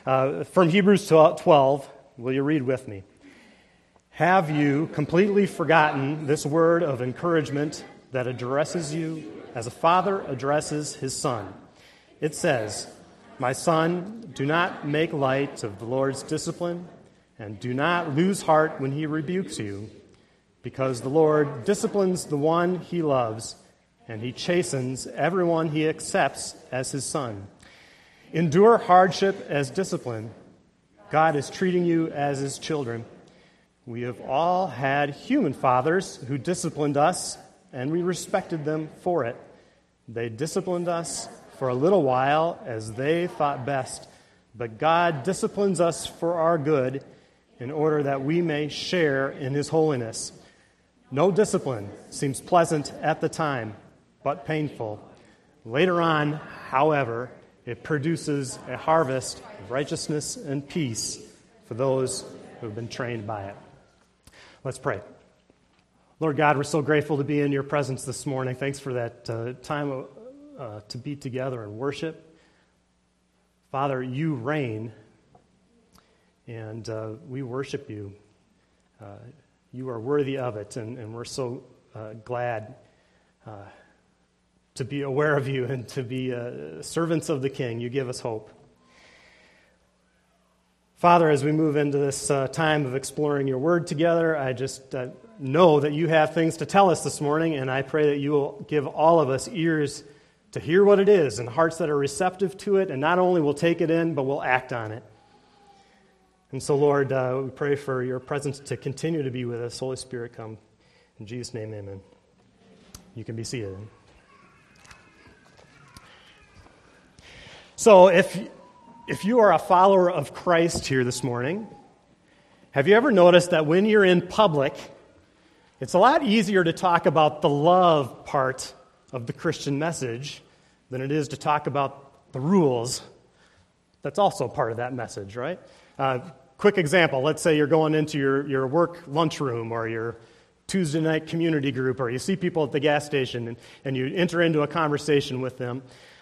From Hebrews 12, will you read with me? Have you completely forgotten this word of encouragement that addresses you as a father addresses his son? It says, "My son, do not make light of the Lord's discipline, and do not lose heart when he rebukes you, because the Lord disciplines the one he loves, and he chastens everyone he accepts as his son. Endure hardship as discipline. God is treating you as his children. We have all had human fathers who disciplined us, and we respected them for it. They disciplined us for a little while as they thought best, but God disciplines us for our good in order that we may share in his holiness. No discipline seems pleasant at the time, but painful. Later on, however, it produces a harvest of righteousness and peace for those who have been trained by it." Let's pray. Lord God, we're so grateful to be in your presence this morning. Thanks for that time to be together and worship. Father, you reign, and we worship you. You are worthy of it, and we're so glad to be aware of you and to be servants of the King. You give us hope. Father, as we move into this time of exploring your word together, I just know that you have things to tell us this morning, and I pray that you will give all of us ears to hear what it is and hearts that are receptive to it, and not only will take it in, but will act on it. And so, Lord, we pray for your presence to continue to be with us. Holy Spirit, come. In Jesus' name, amen. You can be seated. So, if you are a follower of Christ here this morning, have you ever noticed that when you're in public, it's a lot easier to talk about the love part of the Christian message than it is to talk about the rules? That's also part of that message, right? Quick example, let's say you're going into your work lunchroom or your Tuesday night community group, or you see people at the gas station and you enter into a conversation with them.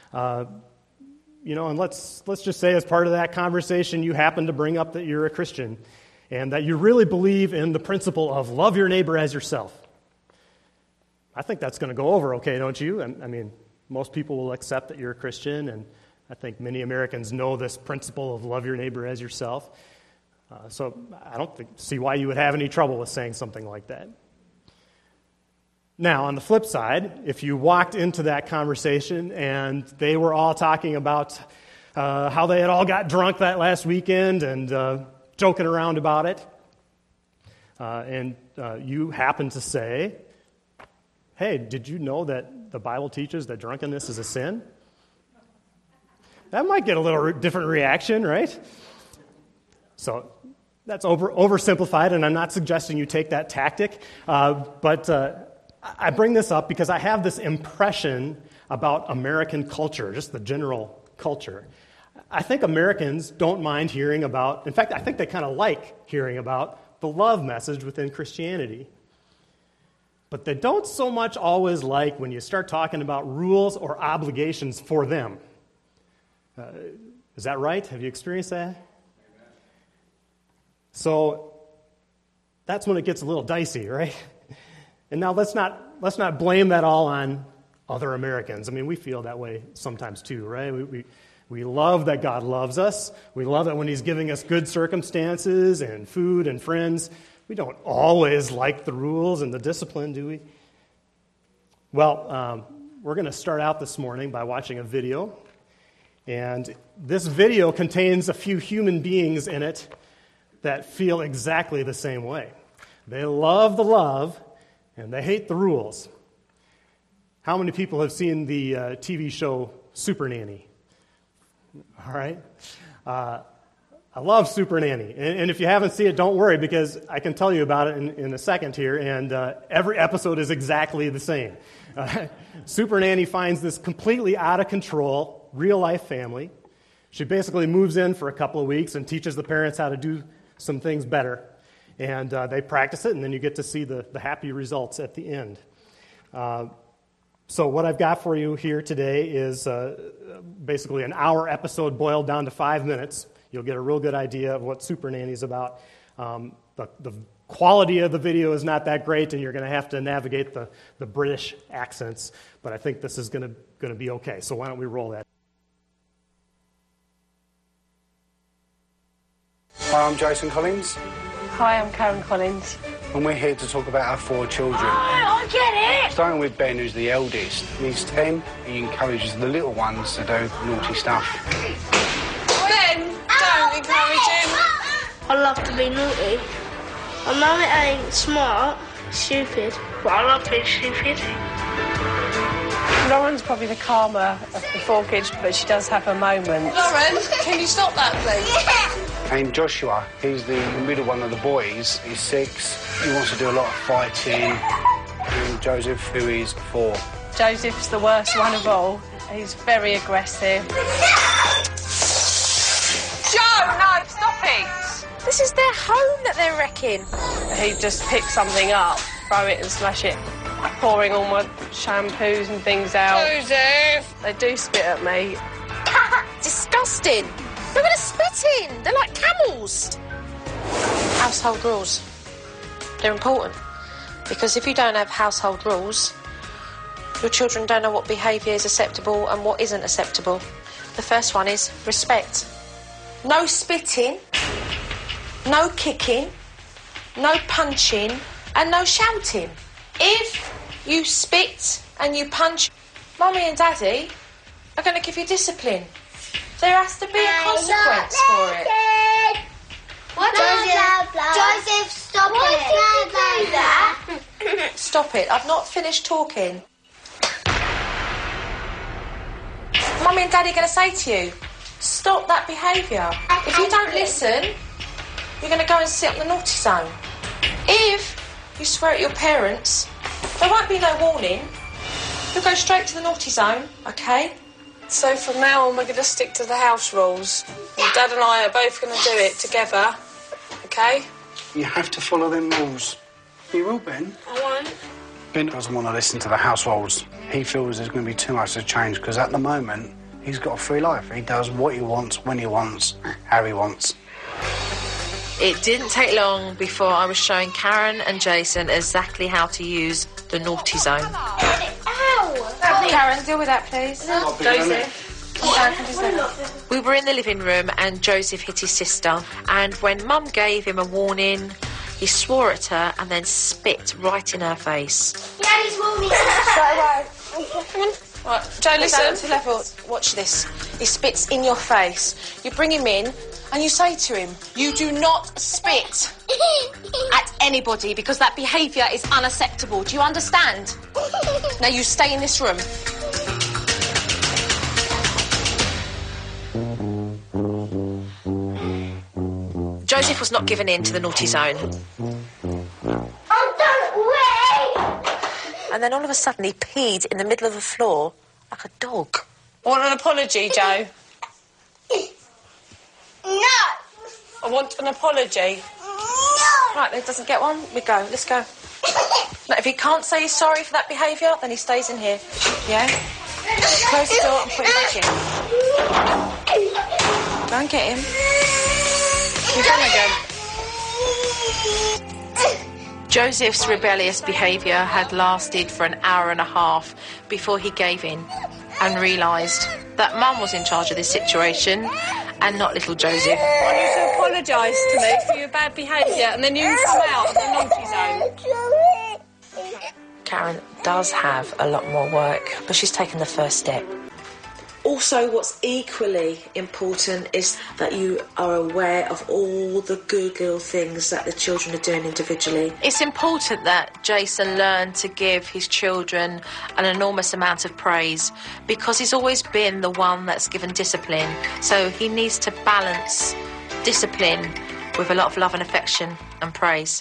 And let's just say as part of that conversation you happen to bring up that you're a Christian and that you really believe in the principle of love your neighbor as yourself. I think that's going to go over okay, don't you? I mean, most people will accept that you're a Christian, and I think many Americans know this principle of love your neighbor as yourself. So I don't see why you would have any trouble with saying something like that. Now, on the flip side, if you walked into that conversation and they were all talking about how they had all got drunk that last weekend and joking around about it, and you happen to say, "Hey, did you know that the Bible teaches that drunkenness is a sin?" That might get a little different reaction, right? So that's oversimplified, and I'm not suggesting you take that tactic, but I bring this up because I have this impression about American culture, just the general culture. I think Americans don't mind hearing about, in fact, I think they kind of like hearing about the love message within Christianity. But they don't so much always like when you start talking about rules or obligations for them. Is that right? Have you experienced that? So that's when it gets a little dicey, right? And now let's not blame that all on other Americans. I mean, we feel that way sometimes too, right? We love that God loves us. We love that when he's giving us good circumstances and food and friends. We don't always like the rules and the discipline, do we? Well, we're going to start out this morning by watching a video. And this video contains a few human beings in it that feel exactly the same way. They love the love, and they hate the rules. How many people have seen the TV show Super Nanny? All right. I love Super Nanny. And if you haven't seen it, don't worry, because I can tell you about it in a second here, and every episode is exactly the same. Super Nanny finds this completely out of control, real-life family. She basically moves in for a couple of weeks and teaches the parents how to do some things better. And they practice it, and then you get to see the happy results at the end. So what I've got for you here today is basically an hour episode boiled down to 5 minutes. you'll get a real good idea of what Super Nanny is about. The quality of the video is not that great, and you're going to have to navigate the British accents, but I think this is going to be okay. So why don't we roll that? Hi, I'm Jason Collins. Hi, I'm Karen Collins. And we're here to talk about our 4 children. Oh, I get it! Starting with Ben, who's the eldest. He's 10. He encourages the little ones to do naughty stuff. Ben, don't encourage him. I love to be naughty. I know it ain't smart, stupid, but I love being stupid. Lauren's probably the calmer of the 4 kids, but she does have her moments. Lauren, can you stop that, please? And Joshua, he's the middle one of the boys. He's 6. He wants to do a lot of fighting. And Joseph, who is 4. Joseph's the worst one of all. He's very aggressive. Joe, no, stop it! This is their home that they're wrecking. He just picks something up, throw it and smash it, pouring all my shampoos and things out. Joseph! They do spit at me. Disgusting. Look at the spitting. They're like camels. Household rules. They're important. Because if you don't have household rules, your children don't know what behaviour is acceptable and what isn't acceptable. The first one is respect. No spitting, no kicking, no punching, and no shouting. If you spit and you punch, Mummy and Daddy are going to give you discipline. There has to be a consequence for it. What Joseph, stop it. Stop it. I've not finished talking. Mummy and Daddy are going to say to you, stop that behaviour. If you don't listen, you're going to go and sit on the naughty zone. If you swear at your parents, there won't be no warning. You'll go straight to the naughty zone, OK? So from now on, we're going to stick to the house rules. And Dad and I are both going to do it together, OK? You have to follow them rules. You will, Ben. I won't. Ben doesn't want to listen to the house rules. He feels there's going to be too much to change because at the moment, he's got a free life. He does what he wants, when he wants, how he wants. It didn't take long before I was showing Karen and Jason exactly how to use the naughty zone. Karen, deal with that, please. Joseph. We were in the living room and Joseph hit his sister. And when Mum gave him a warning, he swore at her and then spit right in her face. Daddy's warning. Come on. Right, Joe, listen. To level. Watch this. He spits in your face. You bring him in and you say to him, you do not spit at anybody because that behaviour is unacceptable. Do you understand? Now you stay in this room. Joseph was not given in to the naughty zone. And then all of a sudden he peed in the middle of the floor like a dog. Want an apology, Joe? No. I want an apology. No. Right, then doesn't get one, we go. Let's go. Now, if he can't say he's sorry for that behaviour, then he stays in here. Yeah? Close the door and put him back in. Go and get him. He's on again. Joseph's rebellious behaviour had lasted for an hour and a half before he gave in and realised that Mum was in charge of this situation and not little Joseph. I need to apologise to me for your bad behaviour and then you come out of the naughty zone. Karen does have a lot more work, but she's taken the first step. Also, what's equally important is that you are aware of all the good little things that the children are doing individually. It's important that Jason learn to give his children an enormous amount of praise because he's always been the one that's given discipline. So he needs to balance discipline with a lot of love and affection and praise.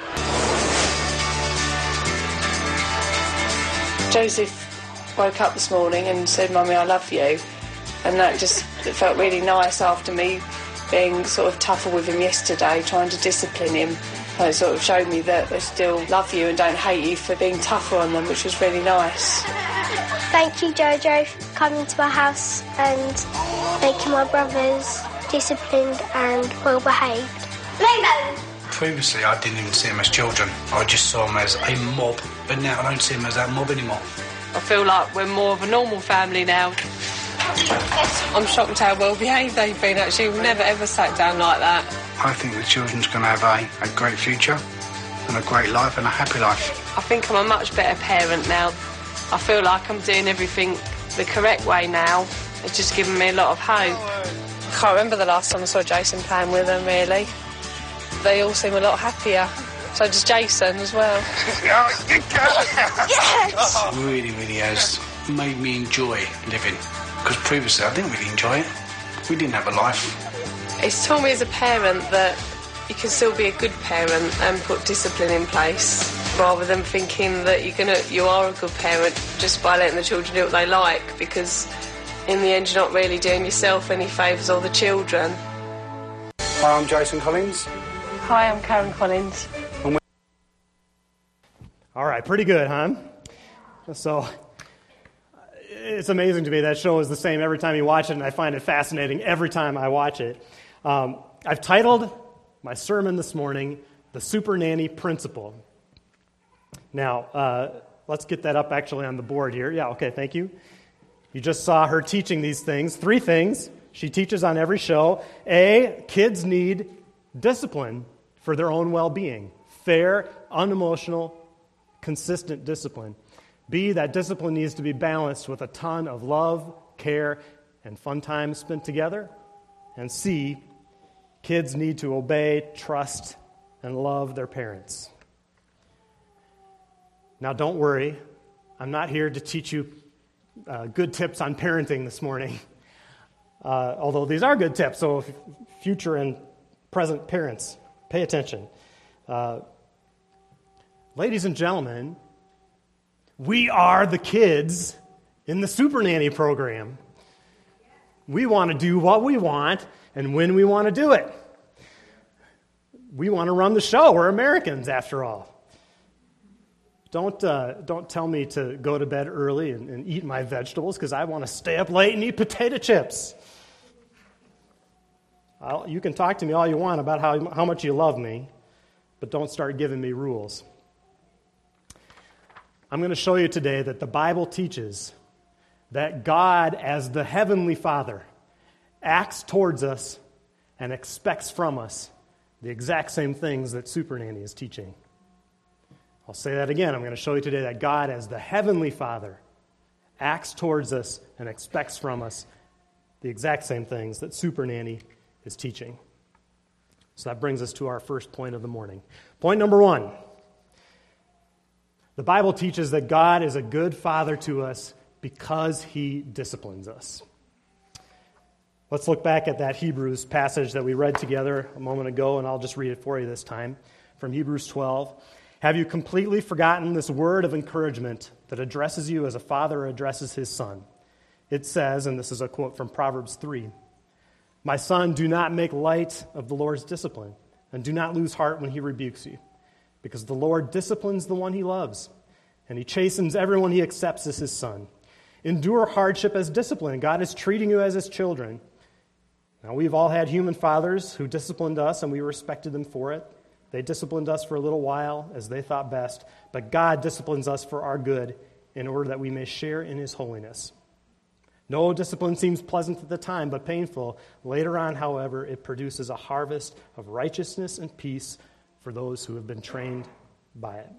Joseph woke up this morning and said, Mummy, I love you. And that just it felt really nice after me being sort of tougher with him yesterday, trying to discipline him. And it sort of showed me that they still love you and don't hate you for being tougher on them, which was really nice. Thank you, Jojo, for coming to my house and making my brothers disciplined and well behaved. Rainbow! Previously, I didn't even see them as children. I just saw them as a mob, but now I don't see them as that mob anymore. I feel like we're more of a normal family now. I'm shocked how well behaved they've been, actually. We've never ever sat down like that. I think the children's going to have a great future and a great life and a happy life. I think I'm a much better parent now. I feel like I'm doing everything the correct way now. It's just given me a lot of hope. I can't remember the last time I saw Jason playing with them, really. They all seem a lot happier. So does Jason as well. Yes! Really, really has made me enjoy living. Because previously I didn't really enjoy it. We didn't have a life. It's taught me as a parent that you can still be a good parent and put discipline in place, rather than thinking that you are a good parent just by letting the children do what they like, because in the end you're not really doing yourself any favours or the children. Hi, I'm Jason Collins. Hi, I'm Karen Collins. All right, pretty good, huh? So it's amazing to me that show is the same every time you watch it, and I find it fascinating every time I watch it. I've titled my sermon this morning, The Super Nanny Principle. Now, let's get that up actually on the board here. Yeah, okay, thank you. You just saw her teaching these things, 3 things she teaches on every show. A, kids need discipline for their own well-being. Fair, unemotional, consistent discipline. B, that discipline needs to be balanced with a ton of love, care, and fun times spent together. And C, kids need to obey, trust, and love their parents. Now, don't worry. I'm not here to teach you good tips on parenting this morning, although these are good tips, so future and present parents, pay attention. Ladies and gentlemen, we are the kids in the Super Nanny program. We want to do what we want and when we want to do it. We want to run the show. We're Americans, after all. Don't tell me to go to bed early and eat my vegetables, because I want to stay up late and eat potato chips. You can talk to me all you want about how much you love me, but don't start giving me rules. I'm going to show you today that the Bible teaches that God, as the Heavenly Father, acts towards us and expects from us the exact same things that Super Nanny is teaching. I'll say that again. I'm going to show you today that God, as the Heavenly Father, acts towards us and expects from us the exact same things that Super Nanny is teaching. So that brings us to our first point of the morning. Point number 1. The Bible teaches that God is a good father to us because he disciplines us. Let's look back at that Hebrews passage that we read together a moment ago, and I'll just read it for you this time, from Hebrews 12. Have you completely forgotten this word of encouragement that addresses you as a father addresses his son? It says, and this is a quote from Proverbs 3, "My son, do not make light of the Lord's discipline, and do not lose heart when he rebukes you. Because the Lord disciplines the one he loves, and he chastens everyone he accepts as his son. Endure hardship as discipline. God is treating you as his children." Now, we've all had human fathers who disciplined us, and we respected them for it. They disciplined us for a little while as they thought best, but God disciplines us for our good in order that we may share in his holiness. No discipline seems pleasant at the time, but painful. Later on, however, it produces a harvest of righteousness and peace for those who have been trained by it.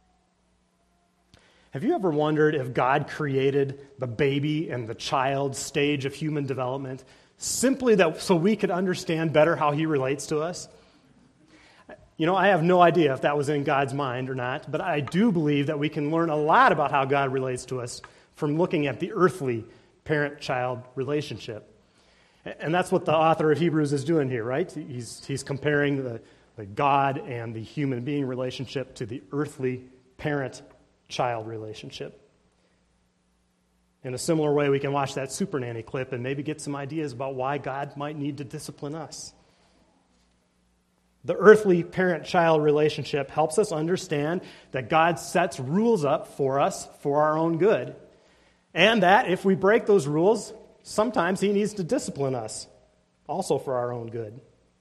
Have you ever wondered if God created the baby and the child stage of human development simply so we could understand better how he relates to us? You know, I have no idea if that was in God's mind or not, but I do believe that we can learn a lot about how God relates to us from looking at the earthly parent-child relationship. And that's what the author of Hebrews is doing here, right? He's comparing the God and the human being relationship to the earthly parent-child relationship. In a similar way, we can watch that Super Nanny clip and maybe get some ideas about why God might need to discipline us. The earthly parent-child relationship helps us understand that God sets rules up for us for our own good, and that if we break those rules, sometimes he needs to discipline us also for our own good.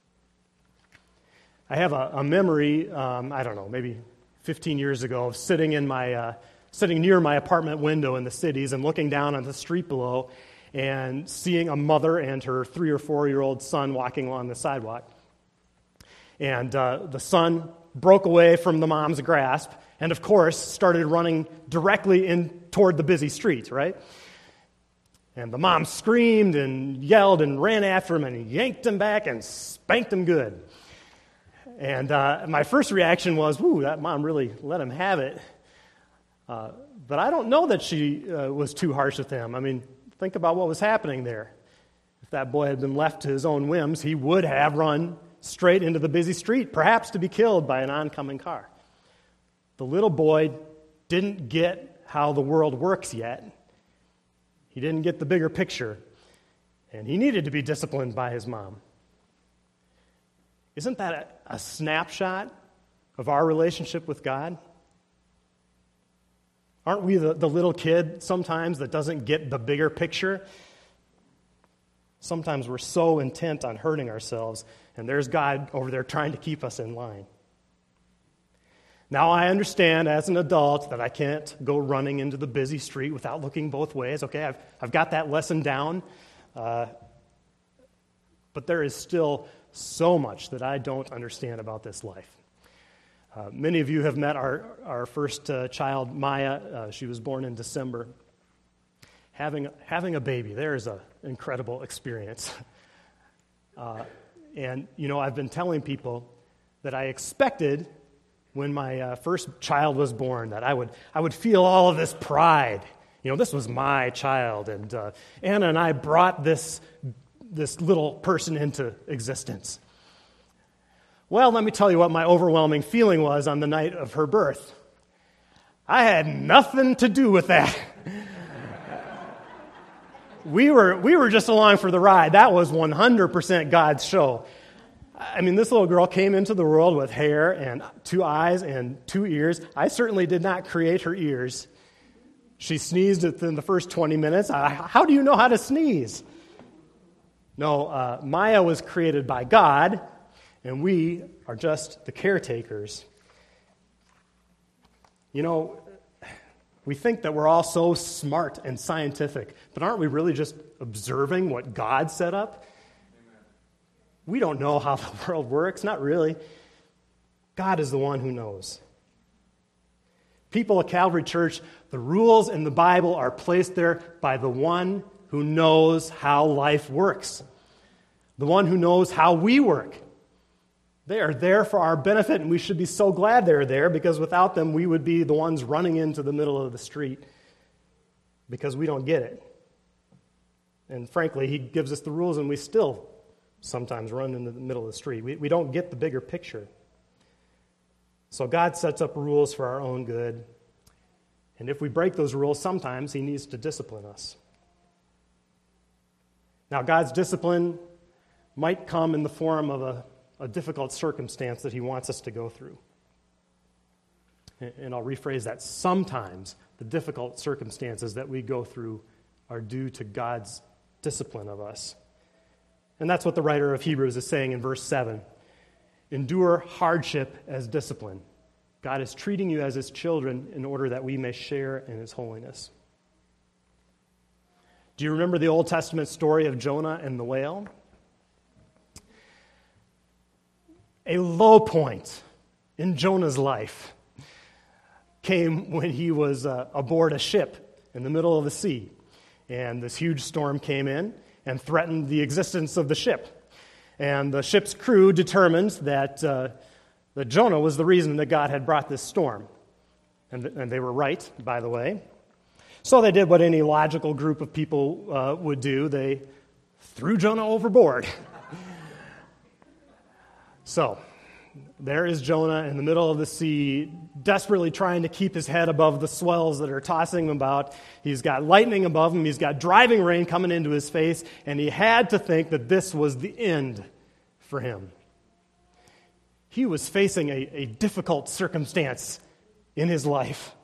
I have a memory, I don't know, maybe 15 years ago, of sitting near my apartment window in the cities and looking down on the street below and seeing a mother and her 3 or 4-year-old son walking along the sidewalk. And the son broke away from the mom's grasp and, of course, started running directly in toward the busy street, right? And the mom screamed and yelled and ran after him and yanked him back and spanked him good. And my first reaction was, "Ooh, that mom really let him have it." But I don't know that she was too harsh with him. I mean, think about what was happening there. If that boy had been left to his own whims, he would have run straight into the busy street, perhaps to be killed by an oncoming car. The little boy didn't get how the world works yet. He didn't get the bigger picture, and he needed to be disciplined by his mom. Isn't that a snapshot of our relationship with God? Aren't we the little kid sometimes that doesn't get the bigger picture? Sometimes we're so intent on hurting ourselves, and there's God over there trying to keep us in line. Now, I understand as an adult that I can't go running into the busy street without looking both ways. Okay, I've got that lesson down. But there is still so much that I don't understand about this life. Many of you have met our first child, Maya. She was born in December. Having a baby, there is an incredible experience. And, I've been telling people that I expected when my first child was born that I would feel all of this pride. This was my child, and Anna and I brought this little person into existence. Well, let me tell you what my overwhelming feeling was on the night of her birth. I had nothing to do with that. We were just along for the ride. That was 100% God's show. I mean, this little girl came into the world with hair and 2 eyes and 2 ears. I certainly did not create her ears. She sneezed within the first 20 minutes. How do you know how to sneeze? No, Maya was created by God, and we are just the caretakers. We think that we're all so smart and scientific, but aren't we really just observing what God set up? We don't know how the world works, not really. God is the one who knows. People at Calvary Church, the rules in the Bible are placed there by the one who knows how life works, the one who knows how we work. They are there for our benefit, and we should be so glad they're there, because without them, we would be the ones running into the middle of the street because we don't get it. And frankly, he gives us the rules, and we still sometimes run into the middle of the street. We don't get the bigger picture. So God sets up rules for our own good, and if we break those rules, sometimes he needs to discipline us. Now, God's discipline might come in the form of a difficult circumstance that he wants us to go through. And I'll rephrase that. Sometimes the difficult circumstances that we go through are due to God's discipline of us. And that's what the writer of Hebrews is saying in verse 7. Endure hardship as discipline. God is treating you as his children in order that we may share in his holiness. Do you remember the Old Testament story of Jonah and the whale? A low point in Jonah's life came when he was aboard a ship in the middle of the sea. And this huge storm came in and threatened the existence of the ship. And the ship's crew determined that Jonah was the reason that God had brought this storm. And they were right, by the way. So they did what any logical group of people would do. They threw Jonah overboard. So, there is Jonah in the middle of the sea, desperately trying to keep his head above the swells that are tossing him about. He's got lightning above him, he's got driving rain coming into his face, and he had to think that this was the end for him. He was facing a difficult circumstance in his life.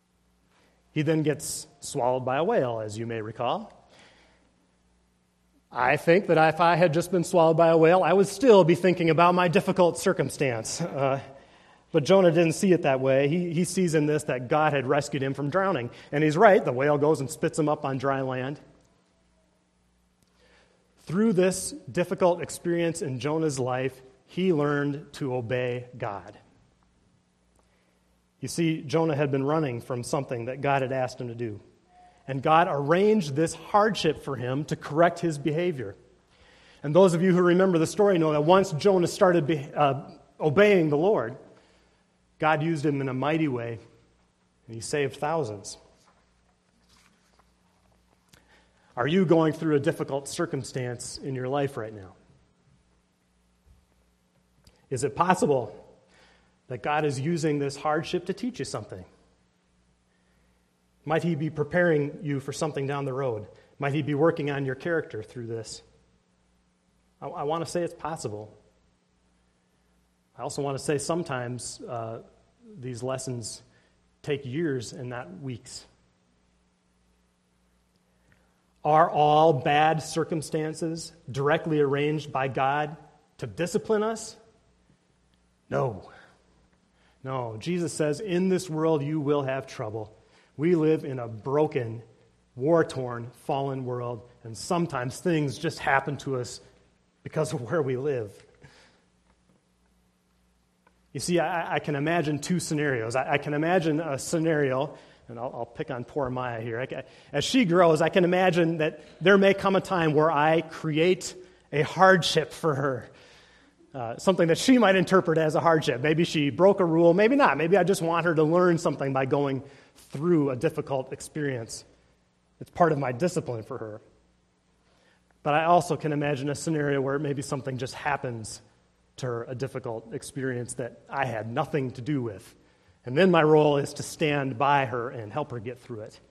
He then gets swallowed by a whale, as you may recall. I think that if I had just been swallowed by a whale, I would still be thinking about my difficult circumstance. But Jonah didn't see it that way. He sees in this that God had rescued him from drowning. And he's right. The whale goes and spits him up on dry land. Through this difficult experience in Jonah's life, he learned to obey God. You see, Jonah had been running from something that God had asked him to do. And God arranged this hardship for him to correct his behavior. And those of you who remember the story know that once Jonah started obeying the Lord, God used him in a mighty way, and he saved thousands. Are you going through a difficult circumstance in your life right now? Is it possible that God is using this hardship to teach you something? Might he be preparing you for something down the road? Might he be working on your character through this? I want to say it's possible. I also want to say sometimes these lessons take years and not weeks. Are all bad circumstances directly arranged by God to discipline us? No. No. Jesus says, in this world you will have trouble. We live in a broken, war-torn, fallen world, and sometimes things just happen to us because of where we live. You see, I can imagine two scenarios. I can imagine a scenario, and I'll pick on poor Maya here. As she grows, I can imagine that there may come a time where I create a hardship for her, something that she might interpret as a hardship. Maybe she broke a rule, maybe not. Maybe I just want her to learn something by going through a difficult experience. It's part of my discipline for her. But I also can imagine a scenario where maybe something just happens to her, a difficult experience that I had nothing to do with. And then my role is to stand by her and help her get through it.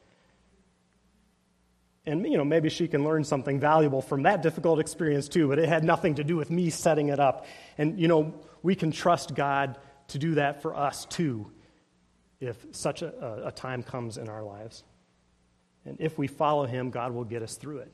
And, maybe she can learn something valuable from that difficult experience too, but it had nothing to do with me setting it up. And, we can trust God to do that for us too, if such a time comes in our lives. And if we follow him, God will get us through it.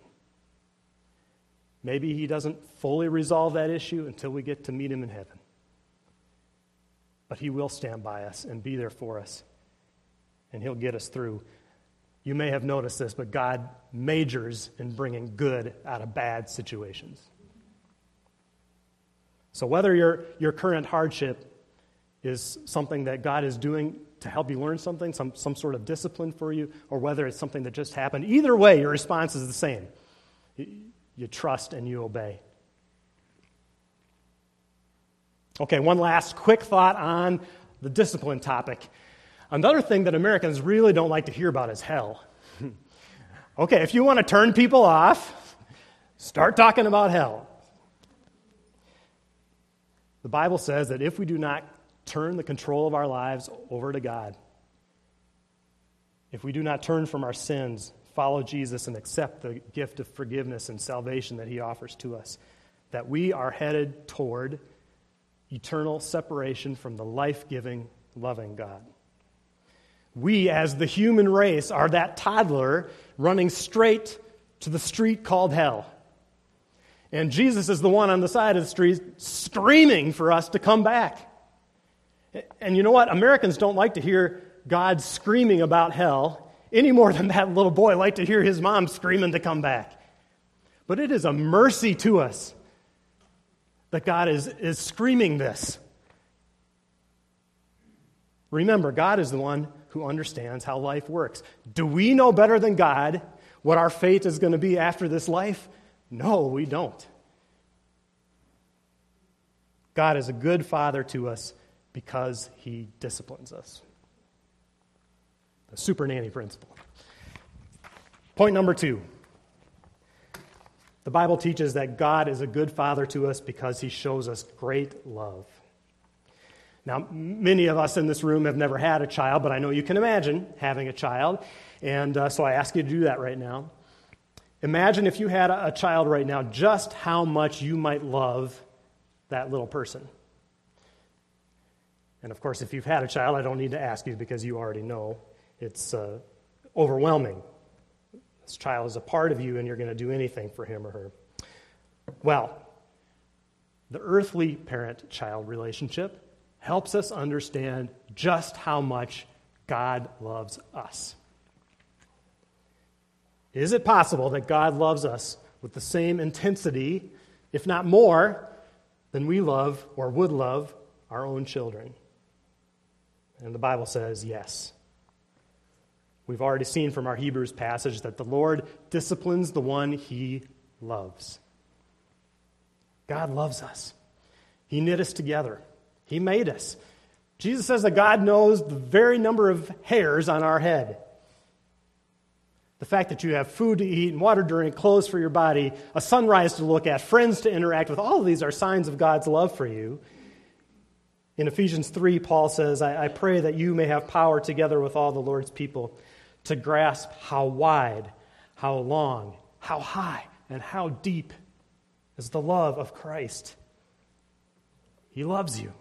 Maybe he doesn't fully resolve that issue until we get to meet him in heaven. But he will stand by us and be there for us. And he'll get us through. You may have noticed this, but God majors in bringing good out of bad situations. So whether your current hardship is something that God is doing to help you learn something, some sort of discipline for you, or whether it's something that just happened, either way, your response is the same. You trust and you obey. Okay, one last quick thought on the discipline topic. Another thing that Americans really don't like to hear about is hell. Okay, if you want to turn people off, start talking about hell. The Bible says that if we do not turn the control of our lives over to God, if we do not turn from our sins, follow Jesus, and accept the gift of forgiveness and salvation that he offers to us, that we are headed toward eternal separation from the life-giving, loving God. We, as the human race, are that toddler running straight to the street called hell. And Jesus is the one on the side of the street screaming for us to come back. And you know what? Americans don't like to hear God screaming about hell any more than that little boy liked to hear his mom screaming to come back. But it is a mercy to us that God is screaming this. Remember, God is the one who understands how life works. Do we know better than God what our fate is going to be after this life? No, we don't. God is a good father to us because he disciplines us. The super nanny principle. Point number 2. The Bible teaches that God is a good father to us because he shows us great love. Now, many of us in this room have never had a child, but I know you can imagine having a child, and so I ask you to do that right now. Imagine if you had a child right now, just how much you might love that little person. And of course, if you've had a child, I don't need to ask you because you already know. It's overwhelming. This child is a part of you, and you're going to do anything for him or her. Well, the earthly parent-child relationship helps us understand just how much God loves us. Is it possible that God loves us with the same intensity, if not more, than we love or would love our own children? And the Bible says yes. We've already seen from our Hebrews passage that the Lord disciplines the one he loves. God loves us. He knit us together. He made us. Jesus says that God knows the very number of hairs on our head. The fact that you have food to eat and water to drink, clothes for your body, a sunrise to look at, friends to interact with, all of these are signs of God's love for you. In Ephesians 3, Paul says, I pray that you may have power together with all the Lord's people to grasp how wide, how long, how high, and how deep is the love of Christ. He loves you.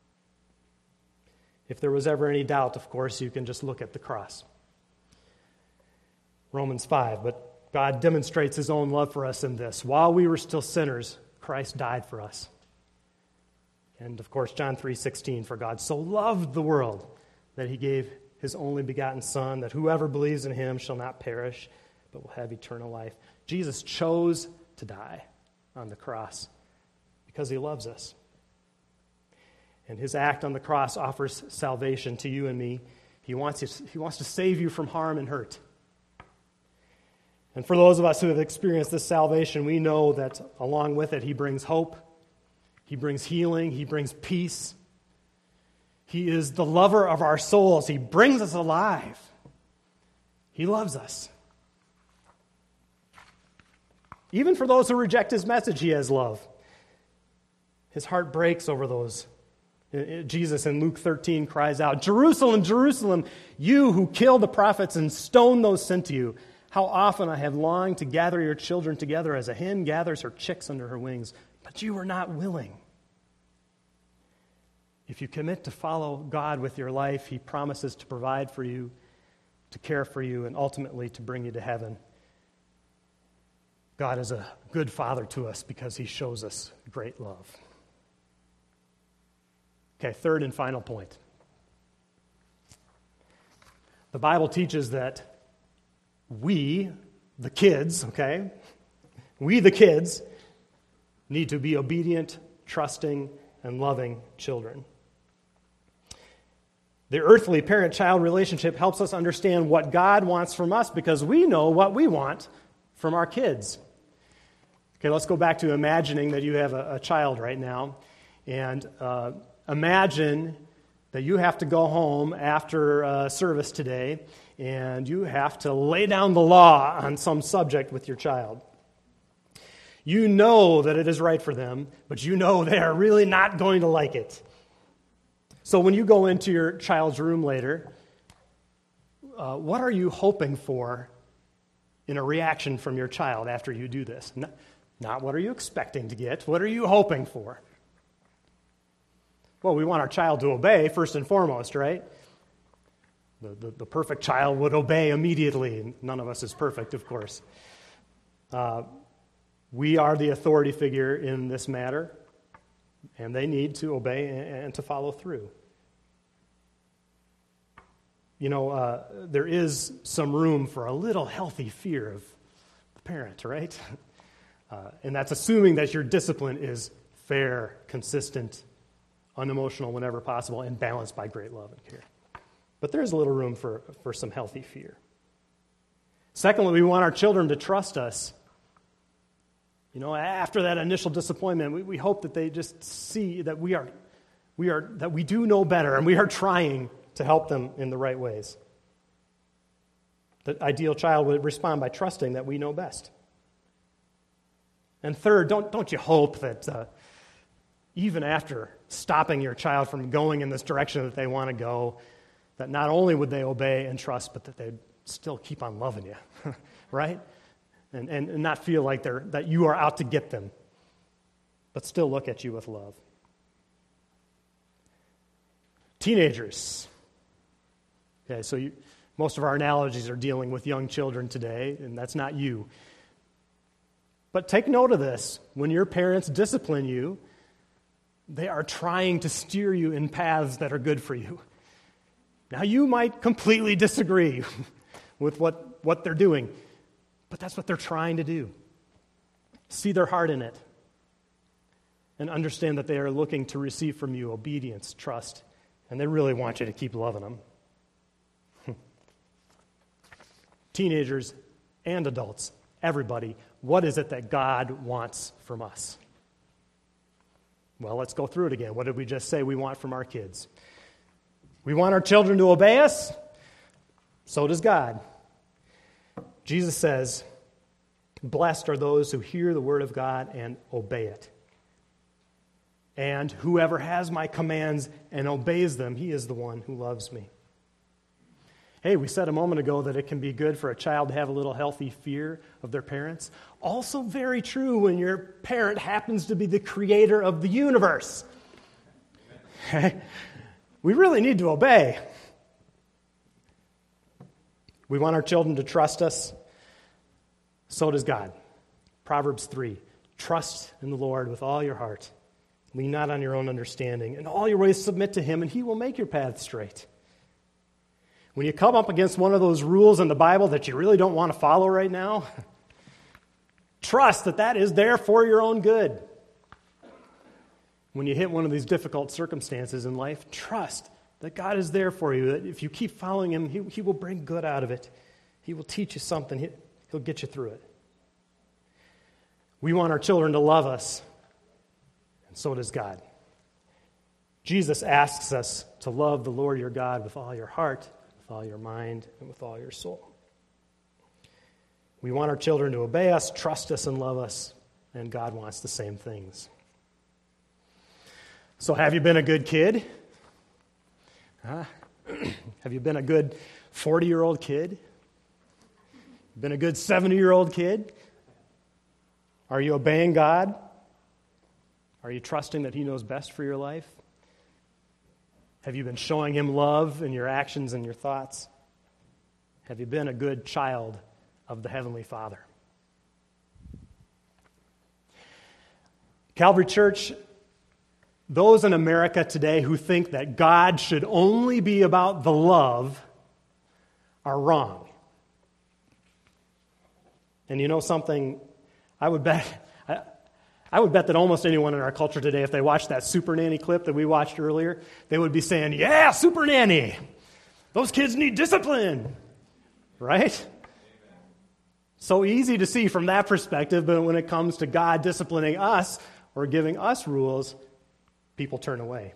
If there was ever any doubt, of course, you can just look at the cross. Romans 5, but God demonstrates his own love for us in this. While we were still sinners, Christ died for us. And of course, John 3:16, for God so loved the world that he gave his only begotten Son, that whoever believes in him shall not perish, but will have eternal life. Jesus chose to die on the cross because he loves us. And his act on the cross offers salvation to you and me. He wants to save you from harm and hurt. And for those of us who have experienced this salvation, we know that along with it, he brings hope, he brings healing, he brings peace. He is the lover of our souls. He brings us alive. He loves us. Even for those who reject his message, he has love. His heart breaks over those. Jesus in Luke 13 cries out, Jerusalem, Jerusalem, you who kill the prophets and stone those sent to you. How often I have longed to gather your children together as a hen gathers her chicks under her wings, but you were not willing. If you commit to follow God with your life, he promises to provide for you, to care for you, and ultimately to bring you to heaven. God is a good father to us because he shows us great love. Okay, third and final point. The Bible teaches that we, the kids, need to be obedient, trusting, and loving children. The earthly parent-child relationship helps us understand what God wants from us because we know what we want from our kids. Okay, let's go back to imagining that you have a child right now, and imagine that you have to go home after service today, and you have to lay down the law on some subject with your child. You know that it is right for them, but you know they are really not going to like it. So when you go into your child's room later, what are you hoping for in a reaction from your child after you do this? Not what are you expecting to get, what are you hoping for? Well, we want our child to obey first and foremost, right? The perfect child would obey immediately. None of us is perfect, of course. We are the authority figure in this matter, and they need to obey and to follow through. You know, there is some room for a little healthy fear of the parent, right? And that's assuming that your discipline is fair, consistent, unemotional whenever possible, and balanced by great love and care. But there is a little room for some healthy fear. Secondly, we want our children to trust us. You know, after that initial disappointment, we hope that they just see that that we do know better, and we are trying to help them in the right ways. The ideal child would respond by trusting that we know best. And third, don't you hope that even after stopping your child from going in this direction that they want to go, that not only would they obey and trust, but that they'd still keep on loving you, right? And not feel like that you are out to get them, but still look at you with love. Teenagers. Okay, so most of our analogies are dealing with young children today, and that's not you. But take note of this. When your parents discipline you, they are trying to steer you in paths that are good for you. Now, you might completely disagree with what they're doing, but that's what they're trying to do. See their heart in it and understand that they are looking to receive from you obedience, trust, and they really want you to keep loving them. Teenagers and adults, everybody, what is it that God wants from us? Well, let's go through it again. What did we just say we want from our kids? We want our children to obey us. So does God. Jesus says, blessed are those who hear the word of God and obey it. And whoever has my commands and obeys them, he is the one who loves me. Hey, we said a moment ago that it can be good for a child to have a little healthy fear of their parents. Also very true when your parent happens to be the creator of the universe. We really need to obey. We want our children to trust us. So does God. Proverbs 3, trust in the Lord with all your heart. Lean not on your own understanding. In all your ways submit to him, and he will make your path straight. When you come up against one of those rules in the Bible that you really don't want to follow right now, trust that that is there for your own good. When you hit one of these difficult circumstances in life, trust that God is there for you, that if you keep following him, he will bring good out of it. He will teach you something. He'll get you through it. We want our children to love us, and so does God. Jesus asks us to love the Lord your God with all your heart, with all your mind, and with all your soul. We want our children to obey us, trust us, and love us, and God wants the same things. So have you been a good kid? Have you been a good 40-year-old kid? Been a good 70-year-old kid? Are you obeying God? Are you trusting that he knows best for your life? Have you been showing him love in your actions and your thoughts? Have you been a good child of the Heavenly Father? Calvary Church, those in America today who think that God should only be about the love are wrong. And you know something? I would bet that almost anyone in our culture today, if they watched that Super Nanny clip that we watched earlier, they would be saying, yeah, Super Nanny. Those kids need discipline. Right? So easy to see from that perspective, but when it comes to God disciplining us or giving us rules, people turn away.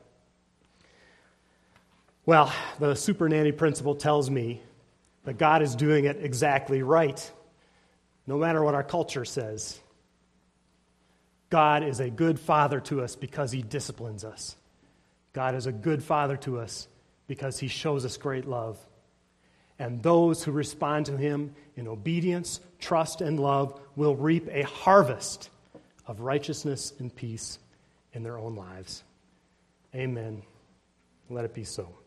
Well, the Super Nanny principle tells me that God is doing it exactly right, no matter what our culture says. God is a good father to us because he disciplines us. God is a good father to us because he shows us great love. And those who respond to him in obedience, trust, and love will reap a harvest of righteousness and peace in their own lives. Amen. Let it be so.